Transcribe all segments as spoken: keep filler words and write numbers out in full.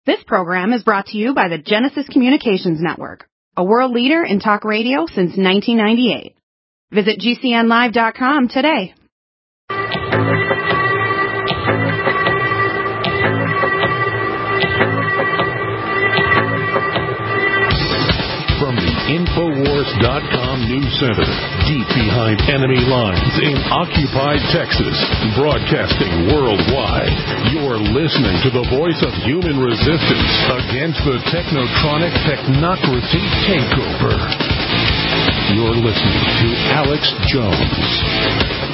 This program is brought to you by the Genesis Communications Network, a world leader in talk radio since nineteen ninety-eight. Visit G C N live dot com today. From the Infowars dot com News Center, deep behind enemy lines in occupied Texas, broadcasting worldwide, you're listening to the voice of human resistance against the technotronic technocracy takeover. You're listening to Alex Jones.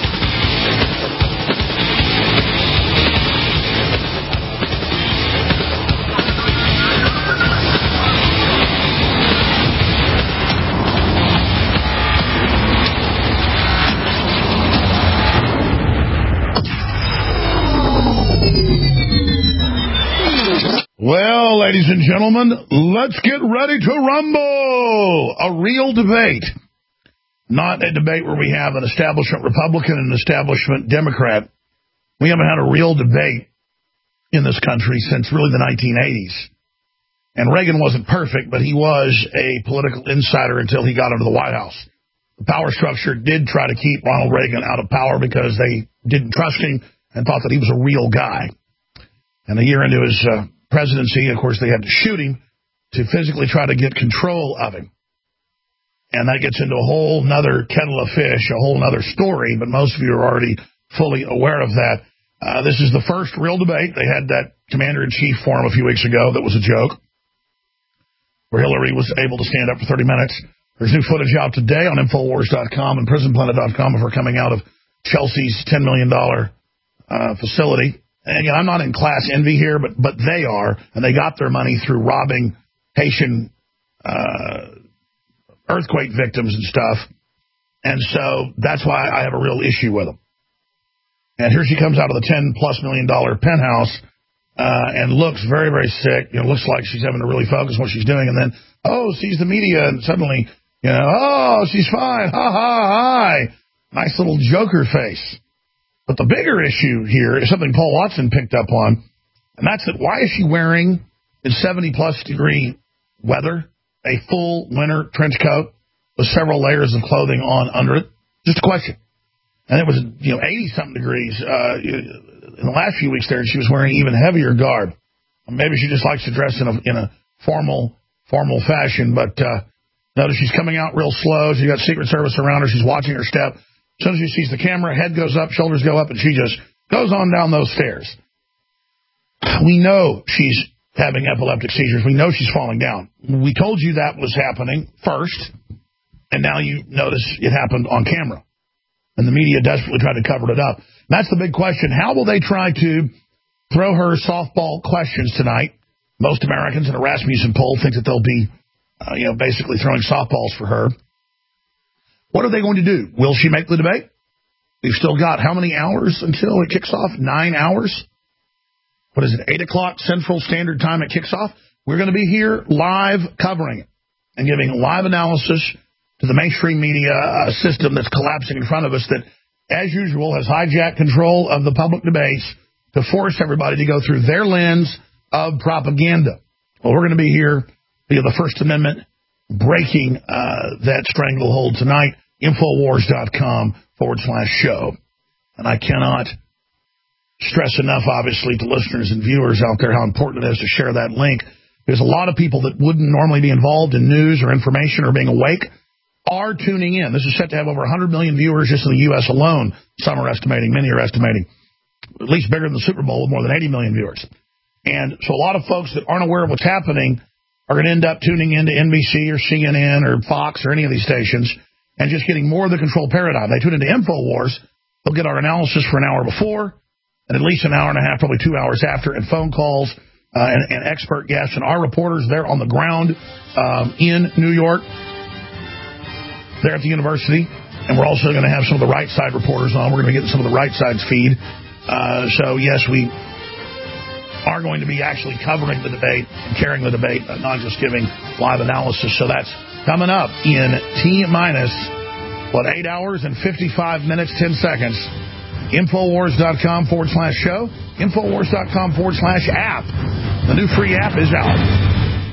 Well, ladies and gentlemen, let's get ready to rumble. A real debate. Not a debate where we have an establishment Republican and an establishment Democrat. We haven't had a real debate in this country since really the nineteen eighties. And Reagan wasn't perfect, but he was a political insider until he got into the White House. The power structure did try to keep Ronald Reagan out of power because they didn't trust him and thought that he was a real guy. And a year into his uh, presidency, of course, they had to shoot him to physically try to get control of him. And that gets into a whole nother kettle of fish, a whole nother story, but most of you are already fully aware of that. Uh, this is the first real debate. They had that commander-in-chief forum a few weeks ago that was a joke, where Hillary was able to stand up for thirty minutes. There's new footage out today on Infowars dot com and Prison Planet dot com of her coming out of Chelsea's ten million dollars uh, facility. And again, I'm not in class envy here, but but they are, and they got their money through robbing Haitian uh, earthquake victims and stuff. And so that's why I have a real issue with them. And here she comes out of the ten-plus million dollar penthouse uh, and looks very, very sick. You know, looks like she's having to really focus on what she's doing. And then, oh, sees the media, and suddenly, you know, oh, she's fine. Ha, ha, hi. Nice little joker face. But the bigger issue here is something Paul Watson picked up on, and that's that why is she wearing, in seventy-plus degree weather, a full winter trench coat with several layers of clothing on under it? Just a question. And it was, you know, eighty-something degrees uh, in the last few weeks there, and she was wearing even heavier garb. Maybe she just likes to dress in a, in a formal formal fashion, but uh, notice she's coming out real slow. She's got Secret Service around her. She's watching her step. As soon as she sees the camera, head goes up, shoulders go up, and she just goes on down those stairs. We know she's having epileptic seizures. We know she's falling down. We told you that was happening first, and now you notice it happened on camera. And the media desperately tried to cover it up. That's the big question. How will they try to throw her softball questions tonight? Most Americans in a Rasmussen poll think that they'll be, uh, you know, basically throwing softballs for her. What are they going to do? Will she make the debate? We've still got how many hours until it kicks off? Nine hours? What is it, eight o'clock Central Standard Time it kicks off? We're going to be here live covering it and giving live analysis to the mainstream media uh, system that's collapsing in front of us that, as usual, has hijacked control of the public debates to force everybody to go through their lens of propaganda. Well, we're going to be here via the First Amendment, breaking uh, that stranglehold tonight, Infowars dot com forward slash show. And I cannot stress enough, obviously, to listeners and viewers out there how important it is to share that link. There's a lot of people that wouldn't normally be involved in news or information or being awake are tuning in. This is set to have over one hundred million viewers just in the U S alone. Some are estimating, many are estimating, at least bigger than the Super Bowl with more than eighty million viewers. And so a lot of folks that aren't aware of what's happening are going to end up tuning into N B C or C N N or Fox or any of these stations and just getting more of the control paradigm. They tune into InfoWars. They'll get our analysis for an hour before and at least an hour and a half, probably two hours after, and phone calls uh, and, and expert guests. And our reporters, they're on the ground um, in New York. They're at the university. And we're also going to have some of the right side reporters on. We're going to get some of the right side's feed. Uh, so, yes, we are going to be actually covering the debate and carrying the debate, uh, not just giving live analysis. So that's coming up in T-minus, what, eight hours and fifty-five minutes, ten seconds. Infowars dot com forward slash show. Infowars dot com forward slash app. The new free app is out.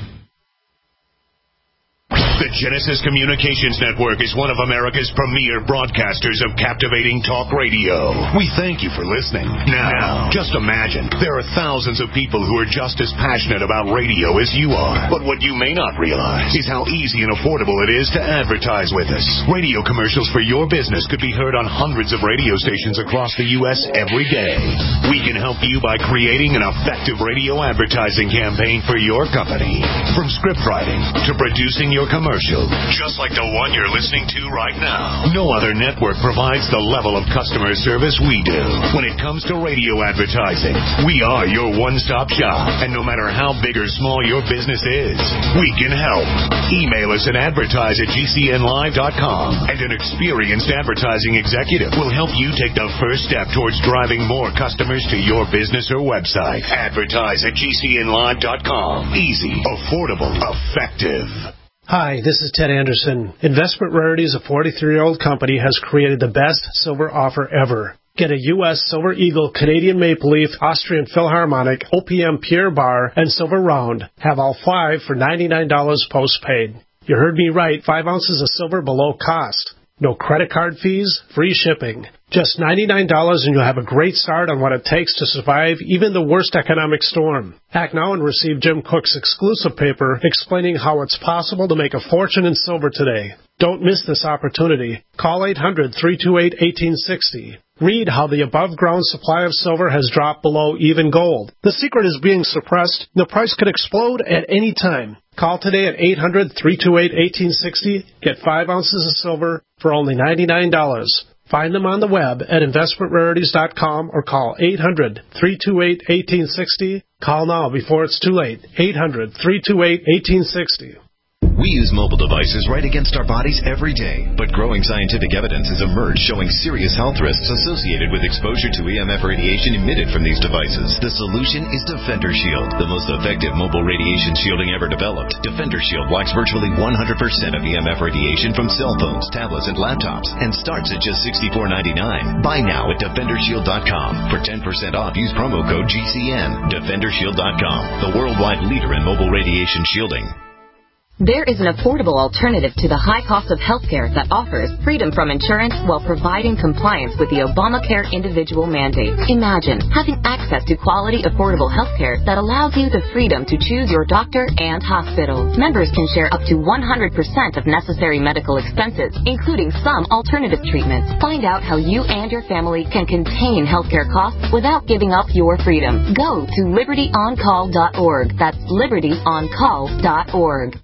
The Genesis Communications Network is one of America's premier broadcasters of captivating talk radio. We thank you for listening. Now, just imagine, there are thousands of people who are just as passionate about radio as you are. But what you may not realize is how easy and affordable it is to advertise with us. Radio commercials for your business could be heard on hundreds of radio stations across the U S every day. We can help you by creating an effective radio advertising campaign for your company. From script writing to producing your commercial. Commercial, just like the one you're listening to right now. No other network provides the level of customer service we do. When it comes to radio advertising, we are your one-stop shop. And no matter how big or small your business is, we can help. Email us at advertise at G C N live dot com, and an experienced advertising executive will help you take the first step towards driving more customers to your business or website. Advertise at G C N live dot com. Easy, affordable, effective. Hi, this is Ted Anderson. Investment Rarities, a forty-three-year-old company, has created the best silver offer ever. Get a U S Silver Eagle, Canadian Maple Leaf, Austrian Philharmonic, O P M Pierre Bar, and Silver Round. Have all five for ninety-nine dollars postpaid. You heard me right, five ounces of silver below cost. No credit card fees, free shipping. Just ninety-nine dollars and you'll have a great start on what it takes to survive even the worst economic storm. Act now and receive Jim Cook's exclusive paper explaining how it's possible to make a fortune in silver today. Don't miss this opportunity. Call eight hundred, three two eight, one eight six zero. Read how the above-ground supply of silver has dropped below even gold. The secret is being suppressed. The price could explode at any time. Call today at eight hundred, three two eight, one eight six zero. Get five ounces of silver for only ninety-nine dollars. Find them on the web at investment rarities dot com or call eight hundred, three two eight, one eight six zero. Call now before it's too late. eight hundred, three two eight, one eight six zero. We use mobile devices right against our bodies every day, but growing scientific evidence has emerged showing serious health risks associated with exposure to E M F radiation emitted from these devices. The solution is Defender Shield, the most effective mobile radiation shielding ever developed. Defender Shield blocks virtually one hundred percent of E M F radiation from cell phones, tablets, and laptops, and starts at just sixty-four ninety-nine. Buy now at defender shield dot com. For ten percent off, use promo code G C N. defender shield dot com, the worldwide leader in mobile radiation shielding. There is an affordable alternative to the high cost of healthcare that offers freedom from insurance while providing compliance with the Obamacare individual mandate. Imagine having access to quality, affordable healthcare that allows you the freedom to choose your doctor and hospital. Members can share up to one hundred percent of necessary medical expenses, including some alternative treatments. Find out how you and your family can contain healthcare costs without giving up your freedom. Go to liberty on call dot org. That's liberty on call dot org.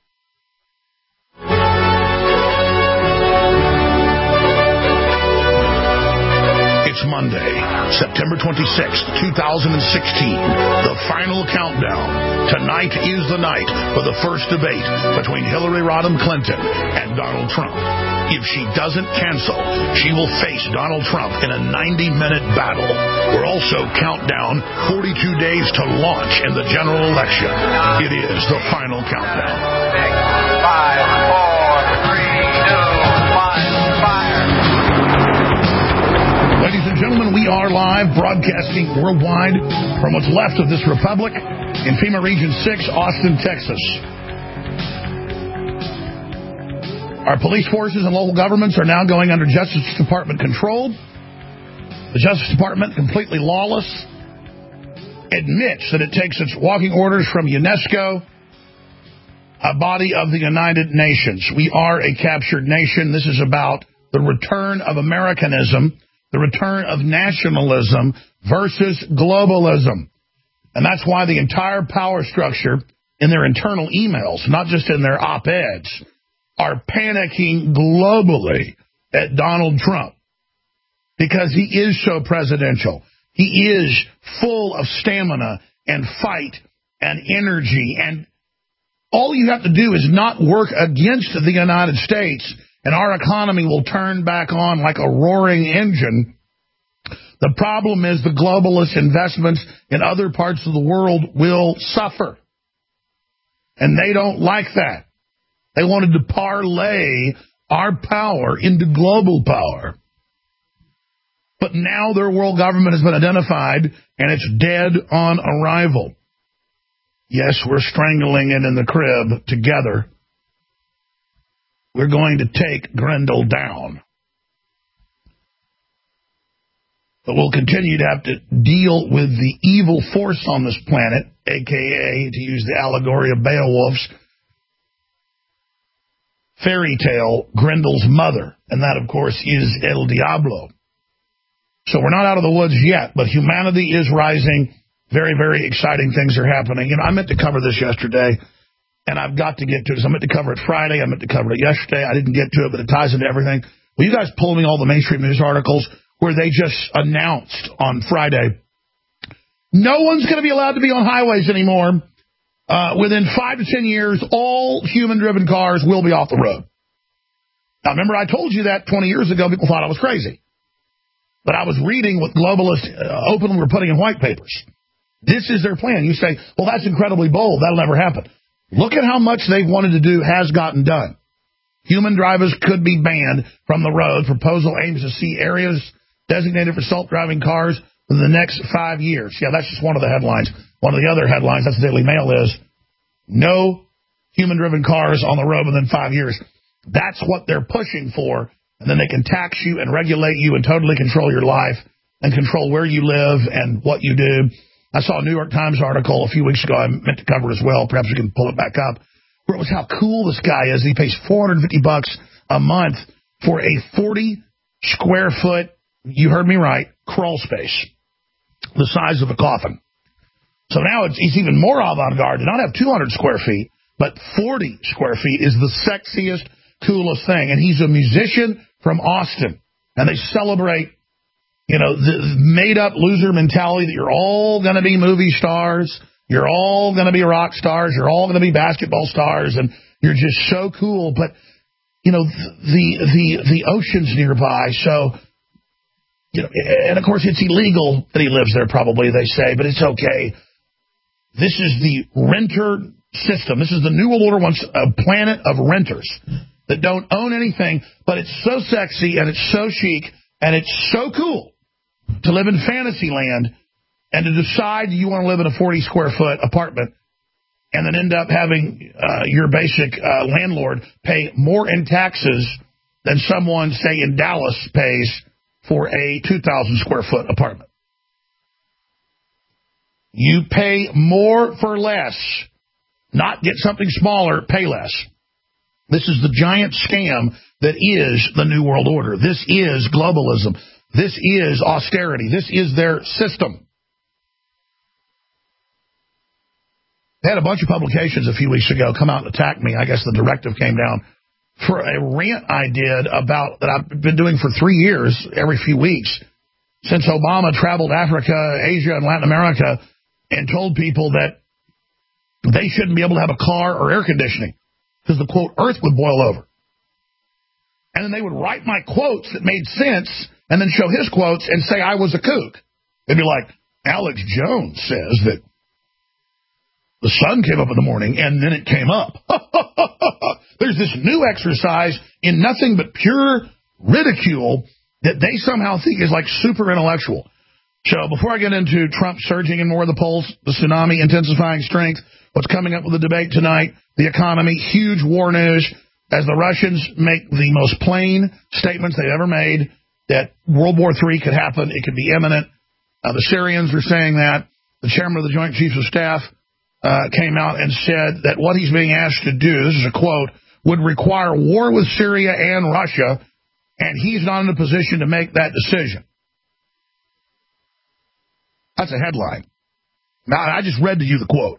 It's Monday, September twenty-sixth, two thousand sixteen, the final countdown. Tonight is the night for the first debate between Hillary Rodham Clinton and Donald Trump. If she doesn't cancel, she will face Donald Trump in a ninety-minute battle. We're also countdown forty-two days to launch in the general election. It is the final countdown. Six, five, four, three, two, one, fire. Ladies and gentlemen, we are live, broadcasting worldwide from what's left of this republic in FEMA Region six, Austin, Texas. Our police forces and local governments are now going under Justice Department control. The Justice Department, completely lawless, admits that it takes its walking orders from UNESCO, a body of the United Nations. We are a captured nation. This is about the return of Americanism, the return of nationalism versus globalism. And that's why the entire power structure in their internal emails, not just in their op-eds, are panicking globally at Donald Trump. Because he is so presidential. He is full of stamina and fight and energy. And all you have to do is not work against the United States, and our economy will turn back on like a roaring engine. The problem is the globalist investments in other parts of the world will suffer. And they don't like that. They wanted to parlay our power into global power. But now their world government has been identified, and it's dead on arrival. Yes, we're strangling it in the crib together. We're going to take Grendel down. But we'll continue to have to deal with the evil force on this planet, a k a, to use the allegory of Beowulf's fairy tale, Grendel's mother. And that, of course, is El Diablo. So we're not out of the woods yet, but humanity is rising. Very, very exciting things are happening. You know, I meant to cover this yesterday, and I've got to get to it. So I meant to cover it Friday. I meant to cover it yesterday. I didn't get to it, but it ties into everything. Will you guys pull me all the mainstream news articles where they just announced on Friday, no one's going to be allowed to be on highways anymore. Uh, within five to ten years, all human-driven cars will be off the road. Now, remember, I told you that twenty years ago. People thought I was crazy. But I was reading what globalists uh, openly were putting in white papers. This is their plan. You say, well, that's incredibly bold. That'll never happen. Look at how much they've wanted to do has gotten done. Human drivers could be banned from the road. Proposal aims to see areas designated for self-driving cars in the next five years. Yeah, that's just one of the headlines. One of the other headlines, that's the Daily Mail, is no human-driven cars on the road within five years. That's what they're pushing for. And then they can tax you and regulate you and totally control your life and control where you live and what you do. I saw a New York Times article a few weeks ago I meant to cover as well. Perhaps we can pull it back up. Where it was how cool this guy is. He pays four hundred fifty bucks a month for a forty square foot, you heard me right, crawl space, the size of a coffin. So now it's, it's even more avant-garde to not have two hundred square feet, but forty square feet is the sexiest, coolest thing. And he's a musician from Austin. And they celebrate, you know, the made-up loser mentality that you're all going to be movie stars, you're all going to be rock stars, you're all going to be basketball stars, and you're just so cool. But, you know, the the the ocean's nearby, so, you know, and of course it's illegal that he lives there probably, they say, but it's okay. This is the renter system. This is the New World Order wants a planet of renters that don't own anything, but it's so sexy and it's so chic and it's so cool to live in fantasy land and to decide you want to live in a forty square foot apartment and then end up having uh, your basic uh, landlord pay more in taxes than someone, say, in Dallas pays for a two thousand square foot apartment. You pay more for less, not get something smaller, pay less. This is the giant scam that is the New World Order. This is globalism. This is austerity. This is their system. They had a bunch of publications a few weeks ago come out and attack me. I guess the directive came down for a rant I did about that I've been doing for three years, every few weeks, since Obama traveled Africa, Asia, and Latin America and told people that they shouldn't be able to have a car or air conditioning because the, quote, earth would boil over. And then they would write my quotes that made sense and then show his quotes and say I was a kook. They'd be like, Alex Jones says that the sun came up in the morning and then it came up. There's this new exercise in nothing but pure ridicule that they somehow think is like super intellectual. So before I get into Trump surging in more of the polls, the tsunami intensifying strength, what's coming up with the debate tonight, the economy, huge war news, as the Russians make the most plain statements they've ever made that World War Three could happen, it could be imminent. Uh, the Syrians are saying that. The chairman of the Joint Chiefs of Staff uh, came out and said that what he's being asked to do, this is a quote, would require war with Syria and Russia, and he's not in a position to make that decision. That's a headline. Now, I just read to you the quote.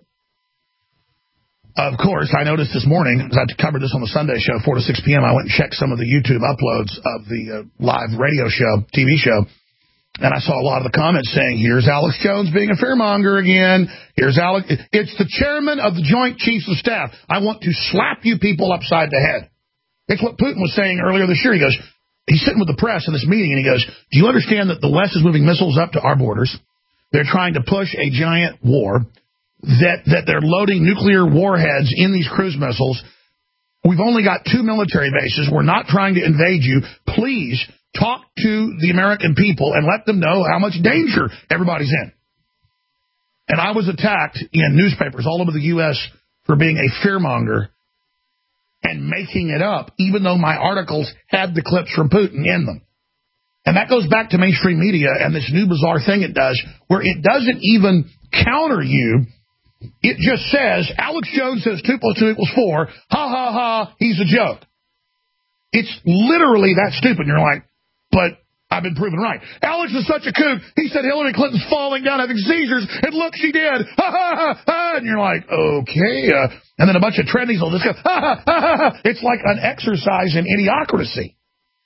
Of course, I noticed this morning, because I covered this on the Sunday show, four to six p.m., I went and checked some of the YouTube uploads of the uh, live radio show, T V show, and I saw a lot of the comments saying, here's Alex Jones being a fearmonger again. Here's Alex. It's the chairman of the Joint Chiefs of Staff. I want to slap you people upside the head. It's what Putin was saying earlier this year. He goes, he's sitting with the press in this meeting, and he goes, do you understand that the West is moving missiles up to our borders? They're trying to push a giant war, that, that they're loading nuclear warheads in these cruise missiles. We've only got two military bases. We're not trying to invade you. Please talk to the American people and let them know how much danger everybody's in. And I was attacked in newspapers all over the U S for being a fearmonger and making it up, even though my articles had the clips from Putin in them. And that goes back to mainstream media and this new bizarre thing it does, where it doesn't even counter you. It just says, Alex Jones says two plus two equals four. Ha, ha, ha, he's a joke. It's literally that stupid. And you're like, but I've been proven right. Alex is such a kook. He said Hillary Clinton's falling down having seizures, and look, she did. Ha, ha, ha, ha. And you're like, okay. Uh, and then a bunch of trendies will just go, ha, ha, ha, ha. It's like an exercise in idiocracy.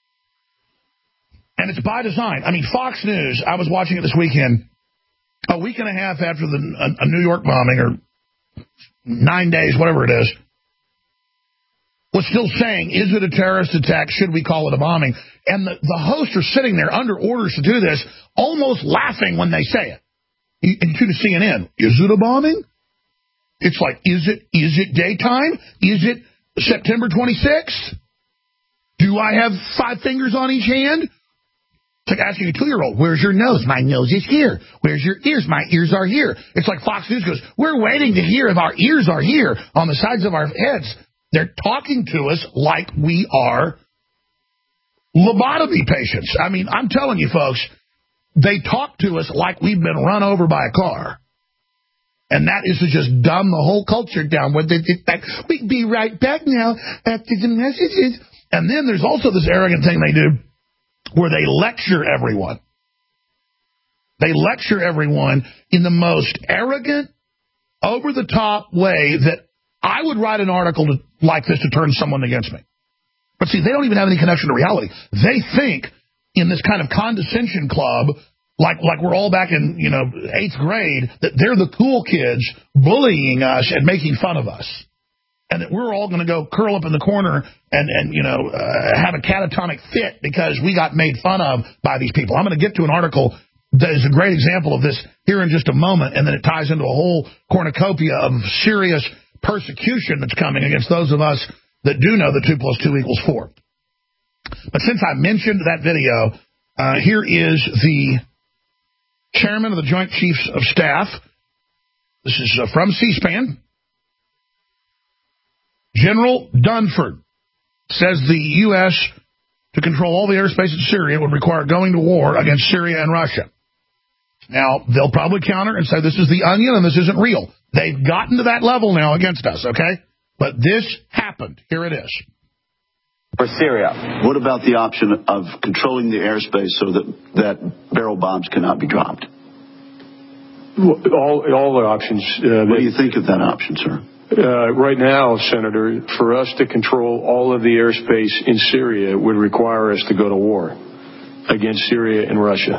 And it's by design. I mean, Fox News, I was watching it this weekend, a week and a half after the a, a New York bombing, or nine days, whatever it is, was still saying, is it a terrorist attack? Should we call it a bombing? And the, the hosts are sitting there under orders to do this, almost laughing when they say it. And to C N N, is it a bombing? It's like, is it is it daytime? Is it September twenty-sixth? Do I have five fingers on each hand? It's like asking a two-year-old, where's your nose? My nose is here. Where's your ears? My ears are here. It's like Fox News goes, we're waiting to hear if our ears are here on the sides of our heads. They're talking to us like we are lobotomy patients. I mean, I'm telling you, folks, they talk to us like we've been run over by a car. And that is to just dumb the whole culture down. We'll be right back now after the messages. And then there's also this arrogant thing they do where they lecture everyone. They lecture everyone in the most arrogant, over-the-top way that I would write an article to, like this to turn someone against me. But see, they don't even have any connection to reality. They think in this kind of condescension club, like like we're all back in, you know, eighth grade, that they're the cool kids bullying us and making fun of us. And that we're all going to go curl up in the corner and, and you know, uh, have a catatonic fit because we got made fun of by these people. I'm going to get to an article that is a great example of this here in just a moment, and then it ties into a whole cornucopia of serious persecution that's coming against those of us that do know that two plus two equals four. But since I mentioned that video, uh, here is the chairman of the Joint Chiefs of Staff. This is uh, from C-SPAN. General Dunford says the U S to control all the airspace in Syria would require going to war against Syria and Russia. Now, they'll probably counter and say this is the Onion and this isn't real. They've gotten to that level now against us, okay? But this happened. Here it is. For Syria. What about the option of controlling the airspace so that, that barrel bombs cannot be dropped? All, all the options. Uh, what do you think of that option, sir? Uh, right now, Senator, for us to control all of the airspace in Syria would require us to go to war against Syria and Russia.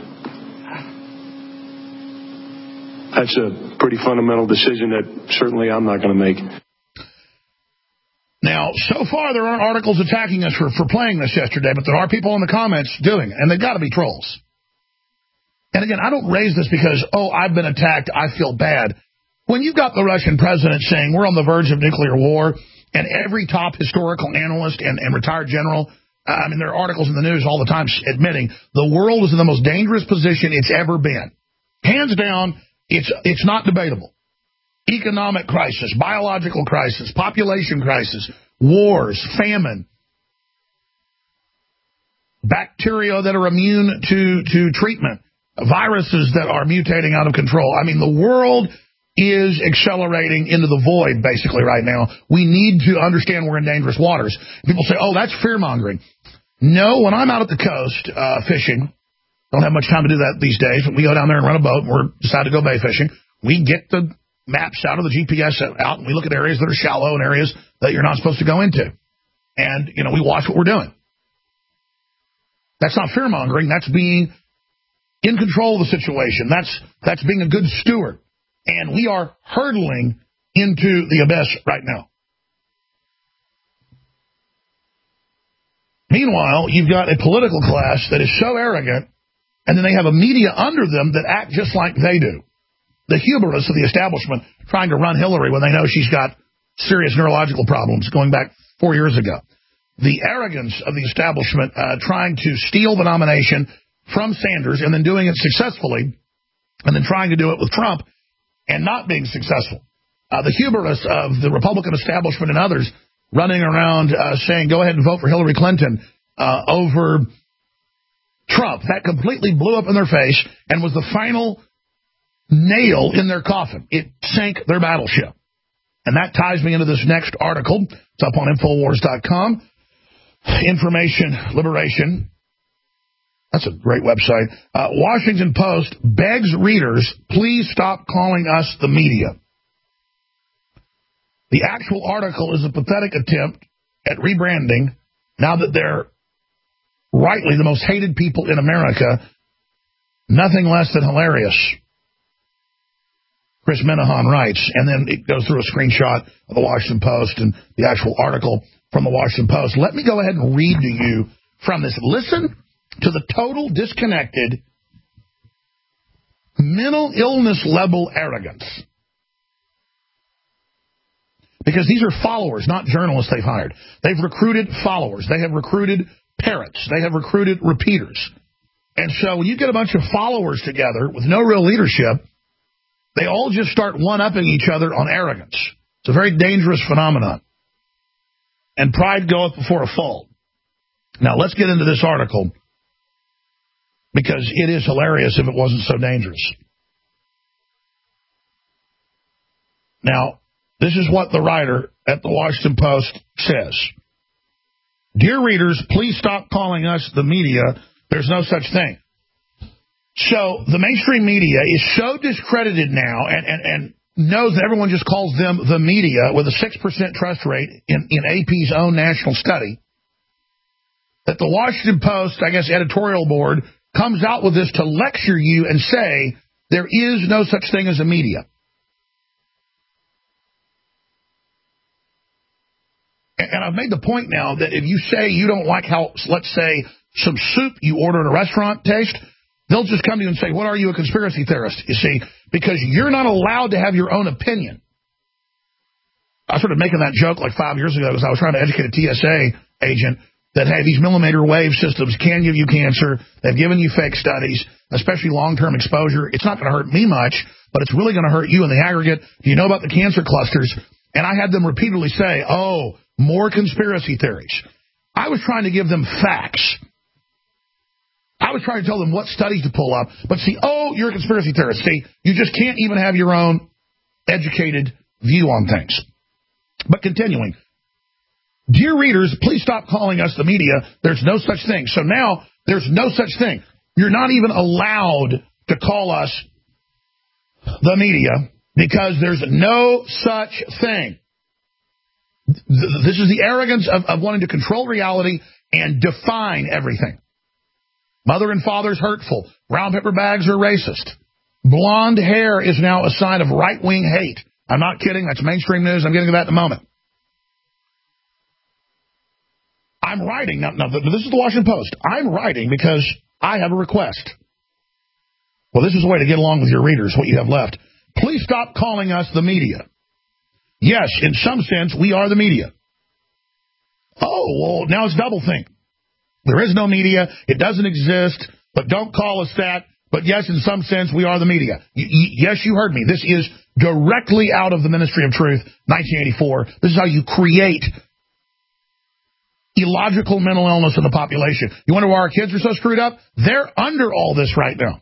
That's a pretty fundamental decision that certainly I'm not going to make. Now, so far there aren't articles attacking us for, for playing this yesterday, but there are people in the comments doing it, and they've got to be trolls. And again, I don't raise this because, oh, I've been attacked, I feel bad. When you've got the Russian president saying we're on the verge of nuclear war, and every top historical analyst and, and retired general, uh, I mean, there are articles in the news all the time admitting the world is in the most dangerous position it's ever been. Hands down, it's it's not debatable. Economic crisis, biological crisis, population crisis, wars, famine, bacteria that are immune to, to treatment, viruses that are mutating out of control. I mean, the world is accelerating into the void, basically, right now. We need to understand we're in dangerous waters. People say, oh, that's fear-mongering. No, when I'm out at the coast uh, fishing, don't have much time to do that these days, but we go down there and run a boat, and we decide to go bay fishing. We get the maps out of the G P S out, and we look at areas that are shallow and areas that you're not supposed to go into. And, you know, we watch what we're doing. That's not fear-mongering. That's being in control of the situation. That's that's being a good steward. And we are hurtling into the abyss right now. Meanwhile, you've got a political class that is so arrogant, and then they have a media under them that act just like they do. The hubris of the establishment trying to run Hillary when they know she's got serious neurological problems going back four years ago. The arrogance of the establishment uh, trying to steal the nomination from Sanders and then doing it successfully and then trying to do it with Trump. and not being successful. Uh, the hubris of the Republican establishment and others running around uh, saying, go ahead and vote for Hillary Clinton uh, over Trump. That completely blew up in their face and was the final nail in their coffin. It sank their battleship. And that ties me into this next article. It's up on Infowars dot com. Information Liberation. That's a great website. Uh, Washington Post begs readers, please stop calling us the media. The actual article is a pathetic attempt at rebranding now that they're rightly the most hated people in America. Nothing less than hilarious. Chris Minahan writes, and then it goes through a screenshot of the Washington Post and the actual article from the Washington Post. Let me go ahead and read to you from this. Listen to the total disconnected, mental illness level arrogance. Because these are followers, not journalists they've hired. They've recruited followers. They have recruited parrots. They have recruited repeaters. And so when you get a bunch of followers together with no real leadership, they all just start one-upping each other on arrogance. It's a very dangerous phenomenon. And pride goeth before a fall. Now, let's get into this article, because it is hilarious if it wasn't so dangerous. Now, this is what the writer at the Washington Post says. Dear readers, please stop calling us the media. There's no such thing. So the mainstream media is so discredited now and, and, and knows that everyone just calls them the media with a six percent trust rate in, in A P's own national study that the Washington Post, I guess, editorial board comes out with this to lecture you and say there is no such thing as a media. And I've made the point now that if you say you don't like how, let's say, some soup you order at a restaurant tastes, they'll just come to you and say, what are you, a conspiracy theorist? You see, because you're not allowed to have your own opinion. I started making that joke like five years ago because I was trying to educate a T S A agent that, hey, these millimeter wave systems can give you cancer. They've given you fake studies, especially long-term exposure. It's not going to hurt me much, but it's really going to hurt you in the aggregate. Do you know about the cancer clusters? And I had them repeatedly say, oh, more conspiracy theories. I was trying to give them facts. I was trying to tell them what studies to pull up. But see, oh, you're a conspiracy theorist. See, you just can't even have your own educated view on things. But continuing. Dear readers, please stop calling us the media. There's no such thing. So now there's no such thing. You're not even allowed to call us the media because there's no such thing. This is the arrogance of, of wanting to control reality and define everything. Mother and father's hurtful. Brown paper bags are racist. Blonde hair is now a sign of right-wing hate. I'm not kidding. That's mainstream news. I'm getting to that in a moment. I'm writing. Now, now, this is the Washington Post. I'm writing because I have a request. Well, this is a way to get along with your readers, what you have left. Please stop calling us the media. Yes, in some sense, we are the media. Oh, well, now it's doublethink. There is no media. It doesn't exist. But don't call us that. But yes, in some sense, we are the media. Y- y- yes, you heard me. This is directly out of the Ministry of Truth, nineteen eighty-four. This is how you create illogical mental illness in the population. You wonder why our kids are so screwed up? They're under all this right now.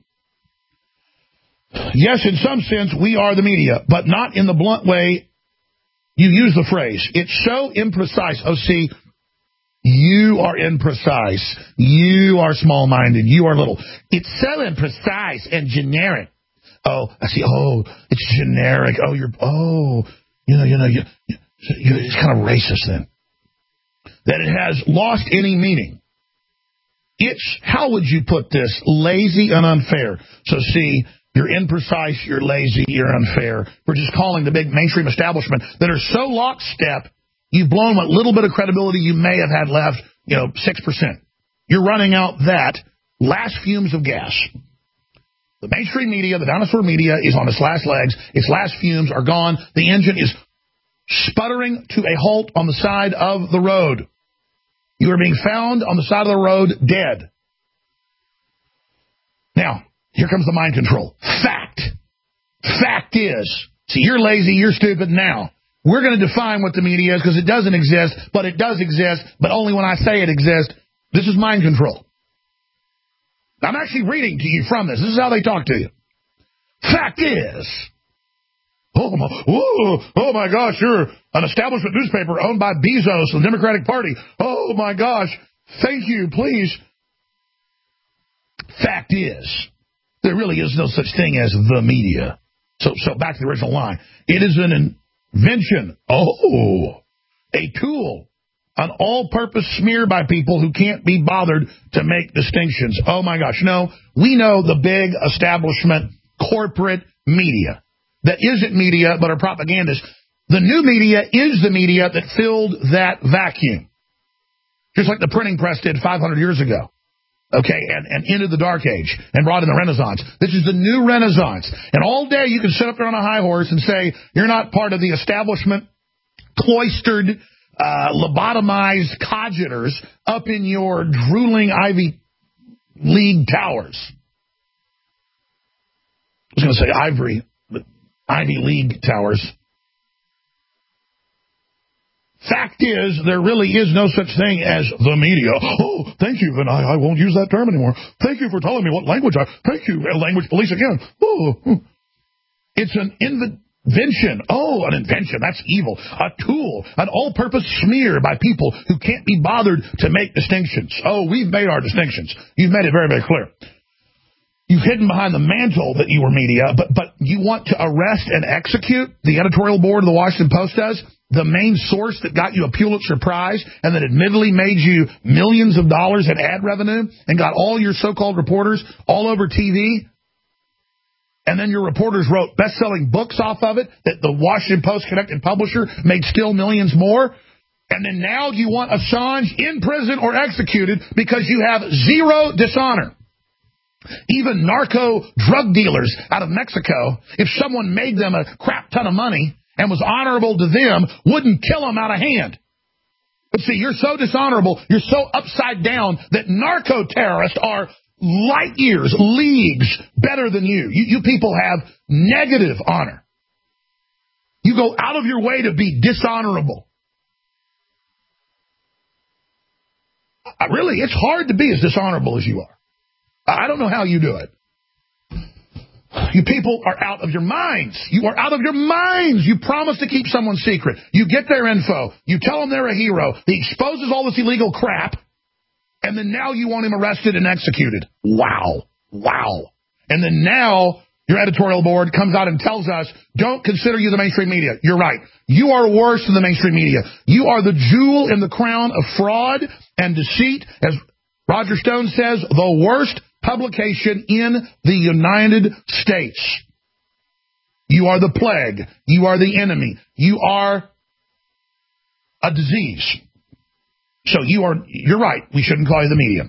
Yes, in some sense, we are the media, but not in the blunt way you use the phrase. It's so imprecise. Oh, see, you are imprecise. You are small-minded. You are little. It's so imprecise and generic. Oh, I see. Oh, it's generic. Oh, you're, oh, you know, you know, you, you, it's kind of racist then. That it has lost any meaning. It's, how would you put this? Lazy and unfair. So see, you're imprecise, you're lazy, you're unfair. We're just calling the big mainstream establishment that are so lockstep, you've blown what little bit of credibility you may have had left, you know, six percent. You're running out that last fumes of gas. The mainstream media, the dinosaur media, is on its last legs. Its last fumes are gone. The engine is sputtering to a halt on the side of the road. You are being found on the side of the road dead. Now, here comes the mind control. Fact. Fact is, see, you're lazy, you're stupid now. We're going to define what the media is because it doesn't exist, but it does exist, but only when I say it exists. This is mind control. I'm actually reading to you from this. This is how they talk to you. Fact is, oh my, whoa, oh my gosh, you're an establishment newspaper owned by Bezos and the Democratic Party. Oh my gosh, thank you, please. Fact is, there really is no such thing as the media. So, so back to the original line. It is an invention. Oh, a tool, an all-purpose smear by people who can't be bothered to make distinctions. Oh my gosh, no, we know the big establishment corporate media that isn't media but are propagandists. The new media is the media that filled that vacuum, just like the printing press did five hundred years ago. Okay, and, and ended the Dark Age and brought in the Renaissance. This is the new Renaissance. And all day you can sit up there on a high horse and say you're not part of the establishment, cloistered, uh, lobotomized codgetors up in your drooling Ivy League towers. I was going to say ivory, but Ivy League towers. Fact is, there really is no such thing as the media. Oh, thank you, and I, I won't use that term anymore. Thank you for telling me what language I... Thank you, language police again. Oh, it's an invention. Oh, an invention. That's evil. A tool, an all-purpose smear by people who can't be bothered to make distinctions. Oh, we've made our distinctions. You've made it very, very clear. You've hidden behind the mantle that you were media, but, but you want to arrest and execute, the editorial board of the Washington Post does, the main source that got you a Pulitzer Prize and that admittedly made you millions of dollars in ad revenue and got all your so-called reporters all over T V. And then your reporters wrote best-selling books off of it that the Washington Post connected publisher made still millions more. And then now you want Assange in prison or executed because you have zero dishonor. Even narco drug dealers out of Mexico, if someone made them a crap ton of money and was honorable to them, wouldn't kill them out of hand. But see, you're so dishonorable, you're so upside down that narco terrorists are light years, leagues better than you. You, you people have negative honor. You go out of your way to be dishonorable. Uh, really, it's hard to be as dishonorable as you are. I don't know how you do it. You people are out of your minds. You are out of your minds. You promise to keep someone's secret. You get their info. You tell them they're a hero. He exposes all this illegal crap. And then now you want him arrested and executed. Wow. Wow. And then now your editorial board comes out and tells us, don't consider you the mainstream media. You're right. You are worse than the mainstream media. You are the jewel in the crown of fraud and deceit. As Roger Stone says, the worst publication in the United States. You are the plague. You are the enemy. You are a disease. So you are, you're right. We shouldn't call you the media.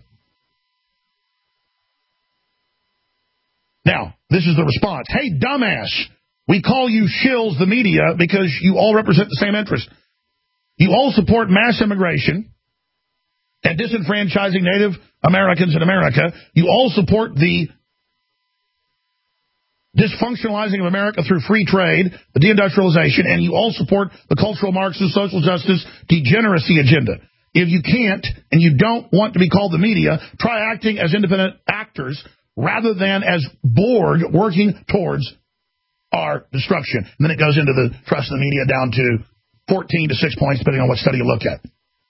Now, this is the response. Hey, dumbass, we call you shills the media because you all represent the same interest. You all support mass immigration and disenfranchising Native Americans in America. You all support the dysfunctionalizing of America through free trade, the deindustrialization, and you all support the cultural Marxist social justice degeneracy agenda. If you can't and you don't want to be called the media, try acting as independent actors rather than as Borg working towards our destruction. And then it goes into the trust of the media down to fourteen to six points, depending on what study you look at.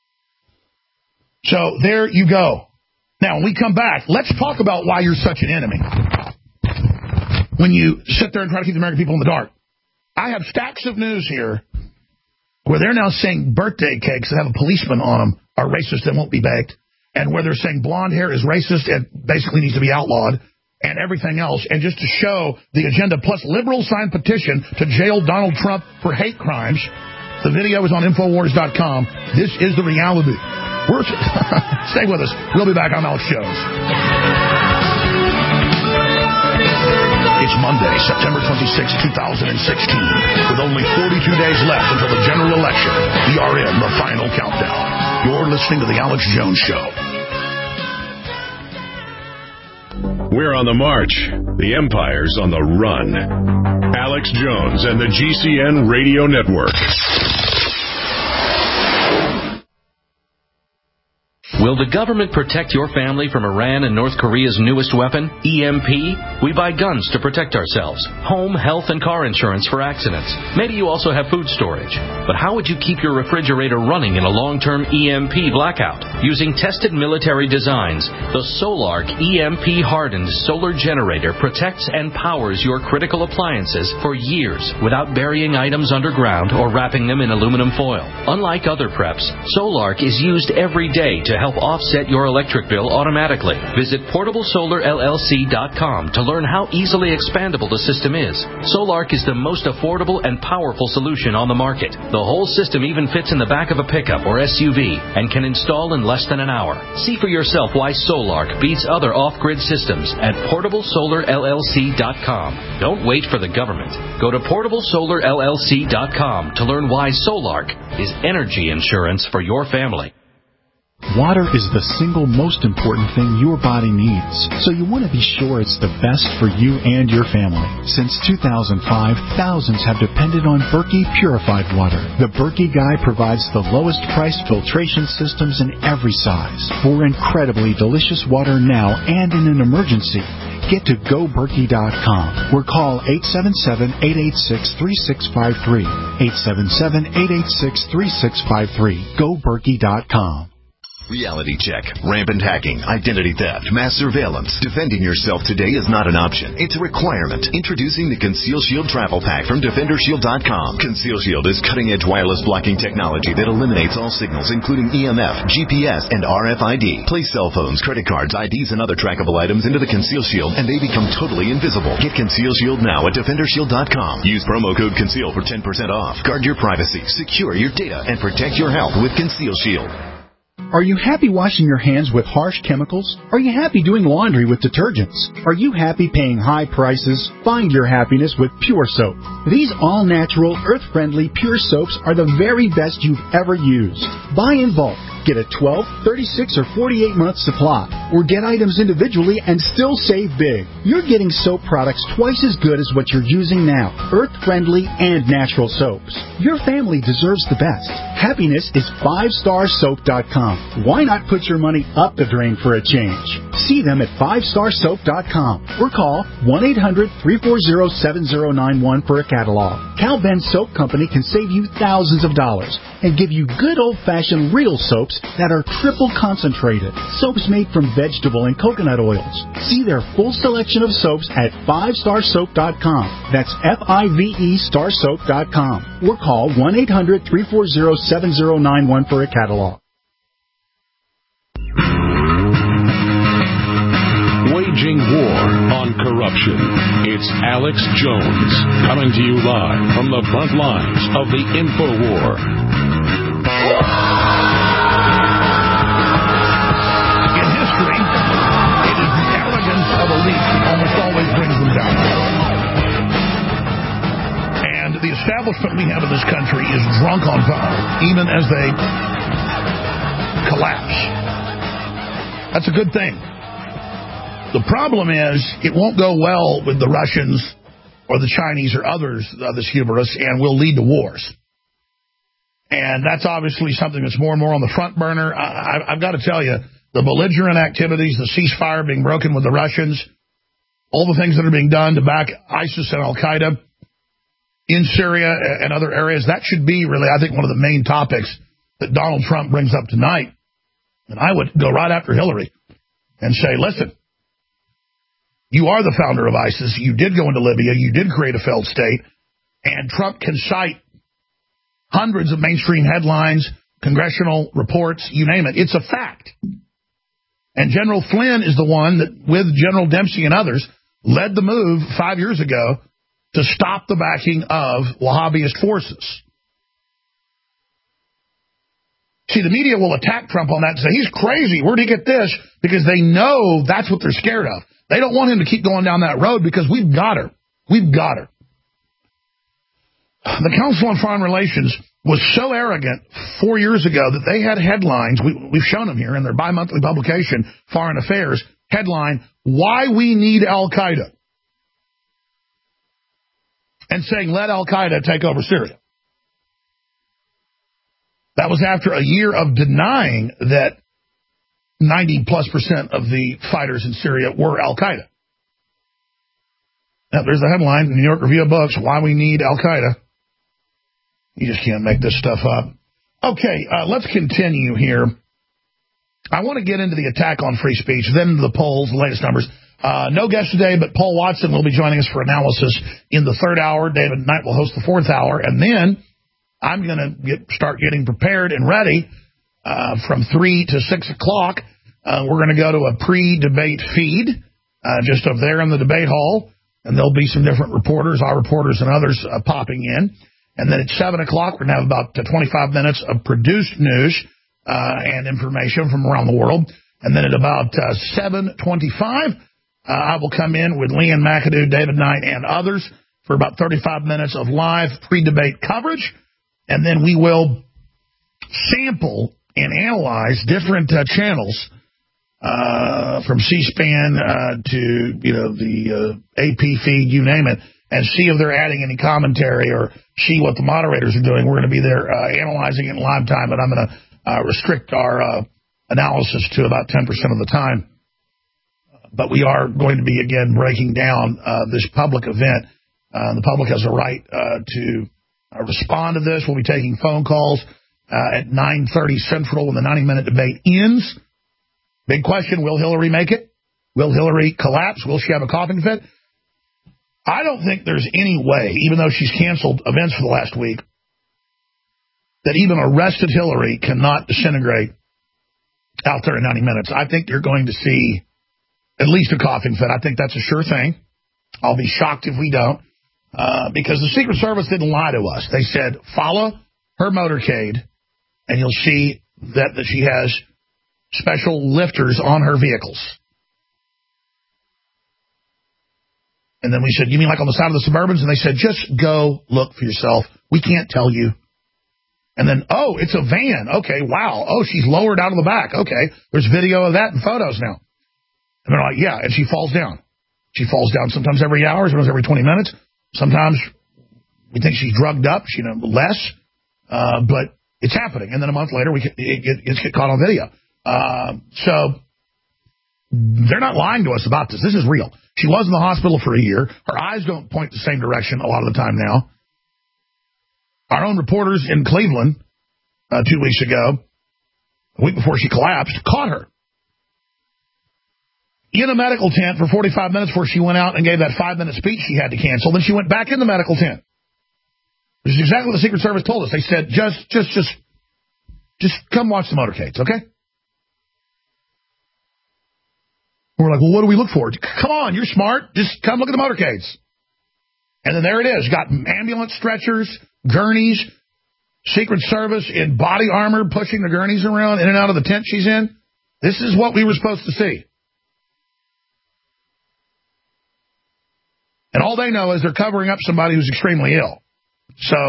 So there you go. Now, when we come back, let's talk about why you're such an enemy. When you sit there and try to keep the American people in the dark. I have stacks of news here where they're now saying birthday cakes that have a policeman on them are racist and won't be baked, and where they're saying blonde hair is racist and basically needs to be outlawed, and everything else. And just to show the agenda, plus liberals signed petition to jail Donald Trump for hate crimes. The video is on Infowars dot com. This is the reality. We're Stay with us. We'll be back on Alex Jones. It's Monday, September twenty-sixth, two thousand sixteen. With only forty-two days left until the general election, we are in the final countdown. You're listening to The Alex Jones Show. We're on the march. The empire's on the run. Alex Jones and the G C N Radio Network. Will the government protect your family from Iran and North Korea's newest weapon, E M P? We buy guns to protect ourselves, home, health, and car insurance for accidents. Maybe you also have food storage. But how would you keep your refrigerator running in a long-term E M P blackout? Using tested military designs, the Solark E M P-hardened solar generator protects and powers your critical appliances for years without burying items underground or wrapping them in aluminum foil. Unlike other preps, Solark is used every day to help offset your electric bill automatically. Visit portable solar L L C dot com to learn how easily expandable the system is. Solark is the most affordable and powerful solution on the market. The whole system even fits in the back of a pickup or S U V and can install in less than an hour. See for yourself why Solark beats other off-grid systems at portable solar L L C dot com. Don't wait for the government. Go to portable solar L L C dot com to learn why Solark is energy insurance for your family. Water is the single most important thing your body needs, so you want to be sure it's the best for you and your family. Since two thousand five, thousands have depended on Berkey Purified Water. The Berkey Guy provides the lowest priced filtration systems in every size for incredibly delicious water now and in an emergency. Get to go berkey dot com or call eight seven seven, eight eight six, three six five three. eight seven seven, eight eight six, three six five three. go berkey dot com. Reality check, rampant hacking, identity theft, mass surveillance. Defending yourself today is not an option. It's a requirement. Introducing the Conceal Shield Travel Pack from Defender Shield dot com. Conceal Shield is cutting-edge wireless blocking technology that eliminates all signals, including E M F, G P S, and R F I D. Place cell phones, credit cards, I Ds, and other trackable items into the Conceal Shield, and they become totally invisible. Get Conceal Shield now at Defender Shield dot com. Use promo code CONCEAL for ten percent off. Guard your privacy, secure your data, and protect your health with Conceal Shield. Are you happy washing your hands with harsh chemicals? Are you happy doing laundry with detergents? Are you happy paying high prices? Find your happiness with Pure Soap. These all-natural, earth-friendly Pure Soaps are the very best you've ever used. Buy in bulk. Get a twelve, thirty-six, or forty-eight month supply, or get items individually and still save big. You're getting soap products twice as good as what you're using now, earth-friendly and natural soaps. Your family deserves the best. Happiness is five star soap dot com. Why not put your money up the drain for a change? See them at five star soap dot com or call one eight hundred, three four zero, seven zero nine one for a catalog. Cal Ben Soap Company can save you thousands of dollars and give you good old-fashioned real soaps that are triple concentrated. Soaps made from vegetable and coconut oils. See their full selection of soaps at five star soap dot com. That's F I V E star soap dot com. Or call one eight hundred, three four zero, seven zero nine one for a catalog. Waging war on corruption. It's Alex Jones coming to you live from the front lines of the InfoWar. In history, it is the arrogance of elites that almost always brings them down. And the establishment we have in this country is drunk on power, even as they collapse. That's a good thing. The problem is it won't go well with the Russians or the Chinese or others, uh, this hubris, and will lead to wars. And that's obviously something that's more and more on the front burner. I, I, I've got to tell you, the belligerent activities, the ceasefire being broken with the Russians, all the things that are being done to back ISIS and Al-Qaeda in Syria and other areas, that should be really, I think, one of the main topics that Donald Trump brings up tonight. And I would go right after Hillary and say, listen, you are the founder of ISIS. You did go into Libya. You did create a failed state. And Trump can cite hundreds of mainstream headlines, congressional reports, you name it. It's a fact. And General Flynn is the one that, with General Dempsey and others, led the move five years ago to stop the backing of Wahhabist forces. See, the media will attack Trump on that and say, he's crazy. Where'd he get this? Because they know that's what they're scared of. They don't want him to keep going down that road because we've got her. We've got her. The Council on Foreign Relations was so arrogant four years ago that they had headlines, we, we've shown them here in their bi-monthly publication, Foreign Affairs, Headline, Why We Need Al-Qaeda. And saying, let Al-Qaeda take over Syria. That was after a year of denying that ninety plus percent of the fighters in Syria were Al-Qaeda. Now, there's the headline, the New York Review of Books, Why We Need Al-Qaeda. You just can't make this stuff up. Okay, uh, let's continue here. I want to get into the attack on free speech, then the polls, the latest numbers. Uh, no guest today, but Paul Watson will be joining us for analysis in the third hour. David Knight will host the fourth hour. And then I'm going to get, start getting prepared and ready uh, from three to six o'clock. Uh, we're going to go to a pre-debate feed uh, just up there in the debate hall. And there'll be some different reporters, our reporters and others uh, popping in. And then at seven o'clock, we're going to have about uh, twenty-five minutes of produced news uh, and information from around the world. And then at about uh, seven twenty-five, uh, I will come in with Leanne McAdoo, David Knight, and others for about thirty-five minutes of live pre-debate coverage. And then we will sample and analyze different uh, channels uh, from C-SPAN uh, to, you know, the uh, A P feed, you name it, and see if they're adding any commentary or see what the moderators are doing. We're going to be there uh, analyzing it in live time, but I'm going to uh, restrict our uh, analysis to about ten percent of the time. But we are going to be, again, breaking down uh, this public event. Uh, the public has a right uh, to uh, respond to this. We'll be taking phone calls uh, at nine thirty Central when the ninety-minute debate ends. Big question, will Hillary make it? Will Hillary collapse? Will she have a coughing fit? I don't think there's any way, even though she's canceled events for the last week, that even arrested Hillary cannot disintegrate out there in ninety minutes. I think you're going to see at least a coughing fit. I think that's a sure thing. I'll be shocked if we don't, uh, because the Secret Service didn't lie to us. They said, follow her motorcade, and you'll see that, that she has special lifters on her vehicles. And then we said, you mean like on the side of the Suburbans? And they said, just go look for yourself. We can't tell you. And then, oh, it's a van. Okay, wow. Oh, she's lowered out of the back. Okay, there's video of that and photos now. And they're like, yeah, and she falls down. She falls down sometimes every hour, sometimes every twenty minutes. Sometimes we think she's drugged up, you know, less. Uh, but it's happening. And then a month later, we get, it gets get caught on video. Uh, so they're not lying to us about this. This is real. She was in the hospital for a year. Her eyes don't point the same direction a lot of the time now. Our own reporters in Cleveland uh, two weeks ago, a week before she collapsed, caught her in a medical tent for forty-five minutes before she went out and gave that five-minute speech she had to cancel. Then she went back in the medical tent. This is exactly what the Secret Service told us. They said, just, just, just, just come watch the motorcades, okay? We're like, well, what do we look for? Come on, you're smart. Just come look at the motorcades. And then there it is. Got ambulance stretchers, gurneys, Secret Service in body armor pushing the gurneys around in and out of the tent she's in. This is what we were supposed to see. And all they know is they're covering up somebody who's extremely ill. So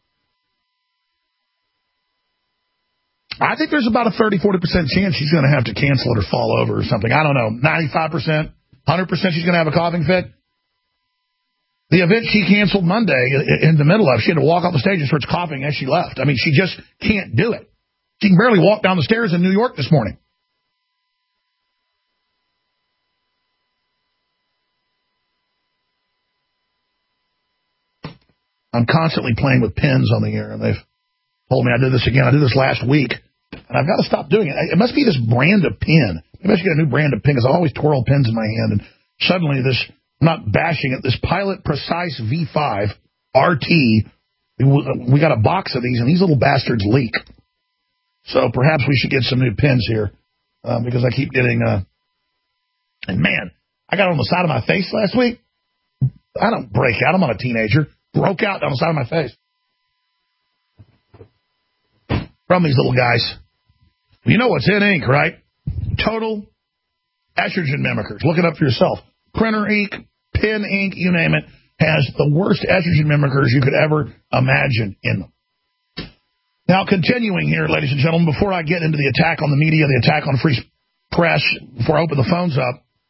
I think there's about a thirty, forty percent chance she's going to have to cancel it or fall over or something. I don't know, ninety-five percent, one hundred percent she's going to have a coughing fit. The event she canceled Monday in the middle of, she had to walk off the stage and starts coughing as she left. I mean, she just can't do it. She can barely walk down the stairs in New York this morning. I'm constantly playing with pens on the air, and they've told me I did this again. I did this last week, and I've got to stop doing it. It must be this brand of pen. Maybe I should get a new brand of pen, because I always twirl pens in my hand, and suddenly this, I'm not bashing it, this Pilot Precise V five R T, we got a box of these, and these little bastards leak. So perhaps we should get some new pens here, uh, because I keep getting, uh, and man, I got it on the side of my face last week. I don't break out. I'm not a teenager. Broke out down the side of my face. From these little guys. You know what's in ink, right? Total estrogen mimickers. Look it up for yourself. Printer ink, pen ink, you name it, has the worst estrogen mimickers you could ever imagine in them. Now, continuing here, ladies and gentlemen, before I get into the attack on the media, the attack on free press, before I open the phones up,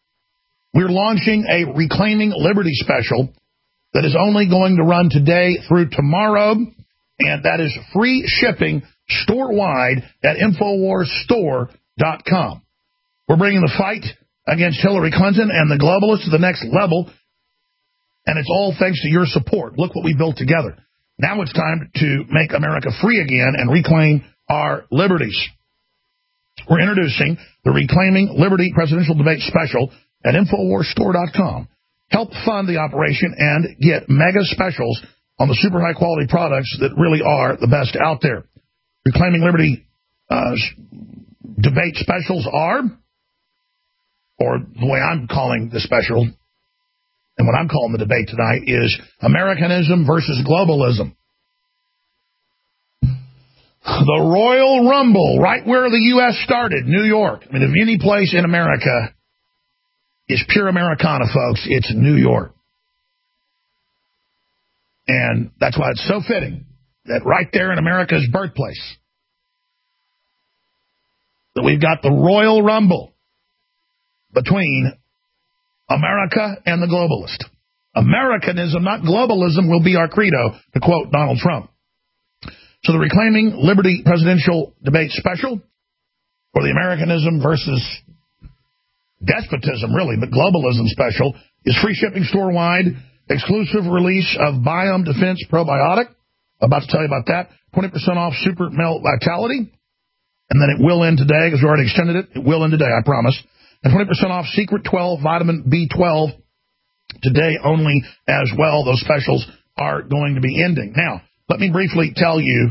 We're launching a Reclaiming Liberty special that is only going to run today through tomorrow, and that is free shipping store-wide at Infowars Store dot com. We're bringing the fight against Hillary Clinton and the globalists to the next level, and it's all thanks to your support. Look what we built together. Now it's time to make America free again and reclaim our liberties. We're introducing the Reclaiming Liberty Presidential Debate Special at Infowars Store dot com. Help fund the operation and get mega specials on the super high-quality products that really are the best out there. Reclaiming Liberty uh, debate specials are, or the way I'm calling the special, and what I'm calling the debate tonight is Americanism versus globalism. The Royal Rumble, right where the U S started, New York. I mean, if any place in America is pure Americana, folks, it's New York. And that's why it's so fitting that right there in America's birthplace, that we've got the Royal Rumble between America and the globalist. Americanism, not globalism, will be our credo, to quote Donald Trump. So the Reclaiming Liberty Presidential Debate Special, or the Americanism versus despotism, really, but globalism special, is free shipping store-wide, exclusive release of Biome Defense Probiotic. About to tell you about that. twenty percent off Super Male Vitality. And then it will end today, because we already extended it. It will end today, I promise. And twenty percent off Secret twelve Vitamin B twelve today only as well. Those specials are going to be ending. Now, let me briefly tell you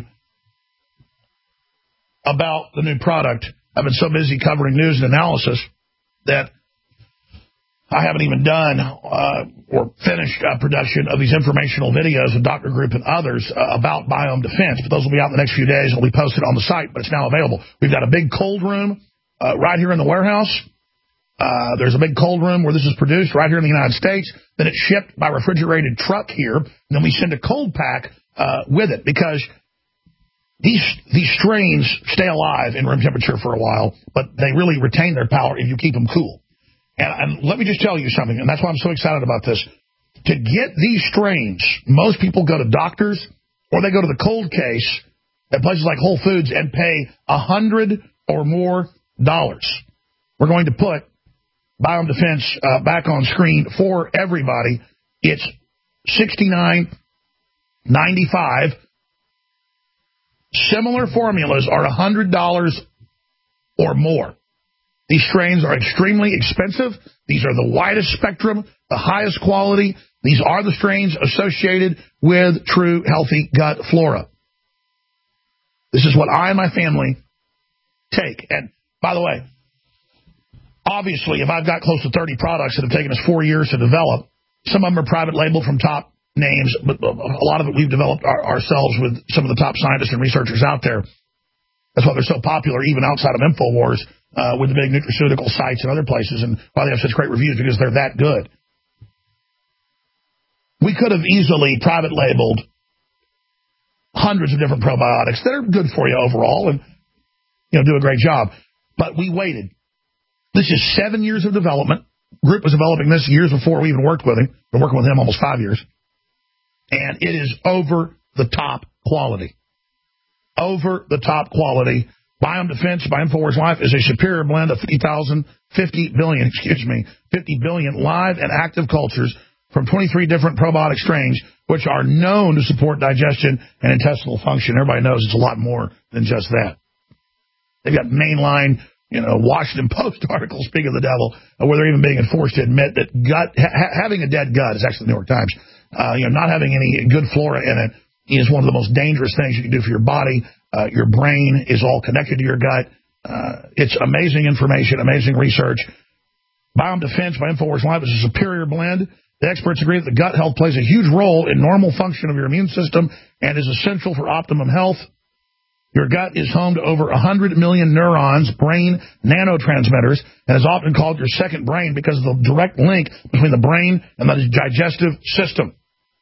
about the new product. I've been so busy covering news and analysis that I haven't even done uh, or finished uh, production of these informational videos with Doctor Group and others uh, about Biome Defense. But those will be out in the next few days and will be posted on the site, but it's now available. We've got a big cold room uh, right here in the warehouse. Uh, there's a big cold room where this is produced right here in the United States. Then it's shipped by refrigerated truck here. And then we send a cold pack uh, with it, because these these strains stay alive in room temperature for a while, but they really retain their power if you keep them cool. And, and let me just tell you something, and that's why I'm so excited about this. To get these strains, most people go to doctors or they go to the cold case at places like Whole Foods and pay a hundred or more dollars. We're going to put Biome Defense uh, back on screen for everybody. It's sixty-nine ninety-five. Similar formulas are a hundred dollars or more. These strains are extremely expensive. These are the widest spectrum, the highest quality. These are the strains associated with true healthy gut flora. This is what I and my family take. And by the way, obviously, if I've got close to thirty products that have taken us four years to develop, some of them are private labeled from top names, but a lot of it we've developed our, ourselves with some of the top scientists and researchers out there. That's why they're so popular, even outside of InfoWars, uh, with the big nutraceutical sites and other places, and why they have such great reviews, because they're that good. We could have easily private labeled hundreds of different probiotics that are good for you overall and, you know, do a great job. But we waited. This is seven years of development. Group was developing this years before we even worked with him. Been working with him almost five years. And it is over the top quality. Over the top quality. Biome Defense by InfoWars Life is a superior blend of fifty thousand, fifty billion, excuse me, fifty billion live and active cultures from twenty-three different probiotic strains, which are known to support digestion and intestinal function. Everybody knows it's a lot more than just that. They've got mainline, you know, Washington Post articles, speak of the devil, where they're even being enforced to admit that gut ha- having a dead gut is actually the New York Times. Uh, you know, not having any good flora in it is one of the most dangerous things you can do for your body. Uh, your brain is all connected to your gut. Uh, it's amazing information, amazing research. Biome Defense by InfoWars Life is a superior blend. The experts agree that the gut health plays a huge role in normal function of your immune system and is essential for optimum health. Your gut is home to over one hundred million neurons, brain nanotransmitters, and is often called your second brain because of the direct link between the brain and the digestive system.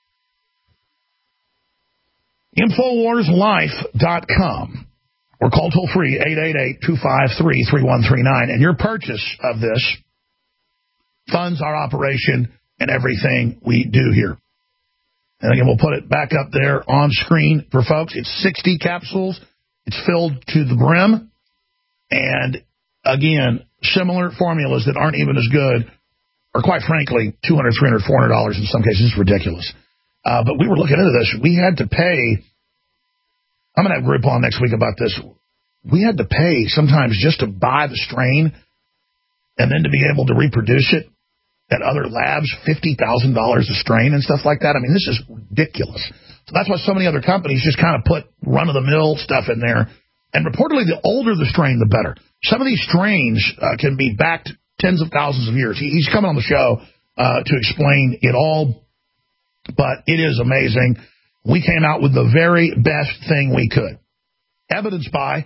Infowars Life dot com or call toll free eight eight eight, two five three, three one three nine. And your purchase of this funds our operation and everything we do here. And again, we'll put it back up there on screen for folks. It's sixty capsules. It's filled to the brim. And again, similar formulas that aren't even as good are, quite frankly, two hundred dollars, three hundred dollars, four hundred dollars in some cases. It's ridiculous. Uh, but we were looking into this. We had to pay. I'm going to have a group on next week about this. We had to pay sometimes just to buy the strain and then to be able to reproduce it at other labs, fifty thousand dollars a strain and stuff like that. I mean, this is ridiculous. So that's why so many other companies just kind of put run-of-the-mill stuff in there. And reportedly, the older the strain, the better. Some of these strains uh, can be backed tens of thousands of years. He, he's coming on the show uh, to explain it all, but it is amazing. We came out with the very best thing we could. Evidenced by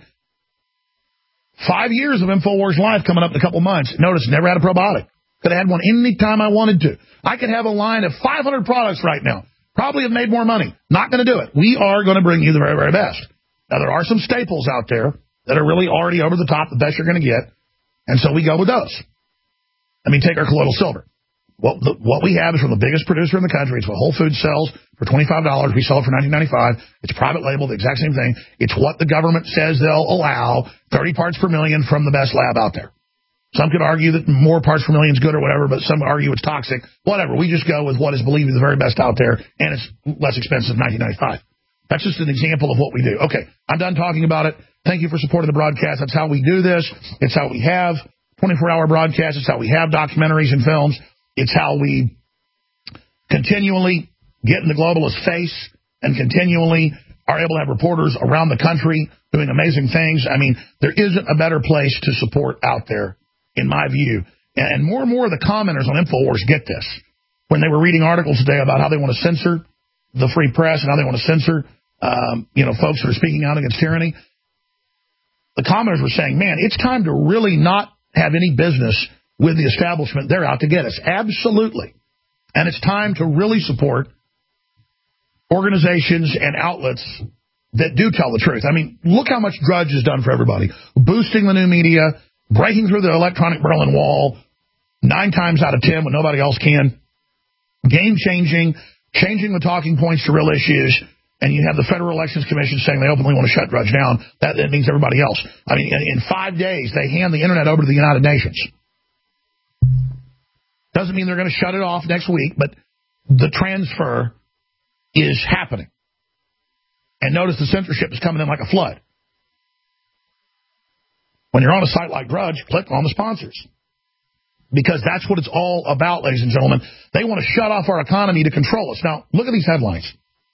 five years of InfoWars Live coming up in a couple months. Notice, never had a probiotic. Could have had one any time I wanted to. I could have a line of five hundred products right now. Probably have made more money. Not going to do it. We are going to bring you the very, very best. Now, there are some staples out there that are really already over the top, the best you're going to get. And so we go with those. I mean, take our colloidal silver. What, the, what we have is from the biggest producer in the country. It's what Whole Foods sells for twenty-five dollars. We sell it for nineteen ninety-five. It's private label, the exact same thing. It's what the government says they'll allow, thirty parts per million from the best lab out there. Some could argue that more parts per million is good or whatever, but some argue it's toxic. Whatever. We just go with what is believed to be the very best out there, and it's less expensive than nineteen ninety-five. That's just an example of what we do. Okay, I'm done talking about it. Thank you for supporting the broadcast. That's how we do this. It's how we have twenty-four hour broadcasts. It's how we have documentaries and films. It's how we continually get in the globalist face and continually are able to have reporters around the country doing amazing things. I mean, there isn't a better place to support out there, in my view. And more and more of the commenters on InfoWars get this. When they were reading articles today about how they want to censor the free press and how they want to censor, um, you know, folks that are speaking out against tyranny, the commenters were saying, man, it's time to really not have any business with the establishment. They're out to get us. Absolutely. And it's time to really support organizations and outlets that do tell the truth. I mean, look how much Drudge has done for everybody. Boosting the new media, breaking through the electronic Berlin Wall, nine times out of ten when nobody else can. Game-changing, changing the talking points to real issues, and you have the Federal Elections Commission saying they openly want to shut Drudge down. That, that means everybody else. I mean, in, in five days, they hand the Internet over to the United Nations. Doesn't mean they're going to shut it off next week, but the transfer is happening. And notice the censorship is coming in like a flood. When you're on a site like Drudge, click on the sponsors. Because that's what it's all about, ladies and gentlemen. They want to shut off our economy to control us. Now, look at these headlines.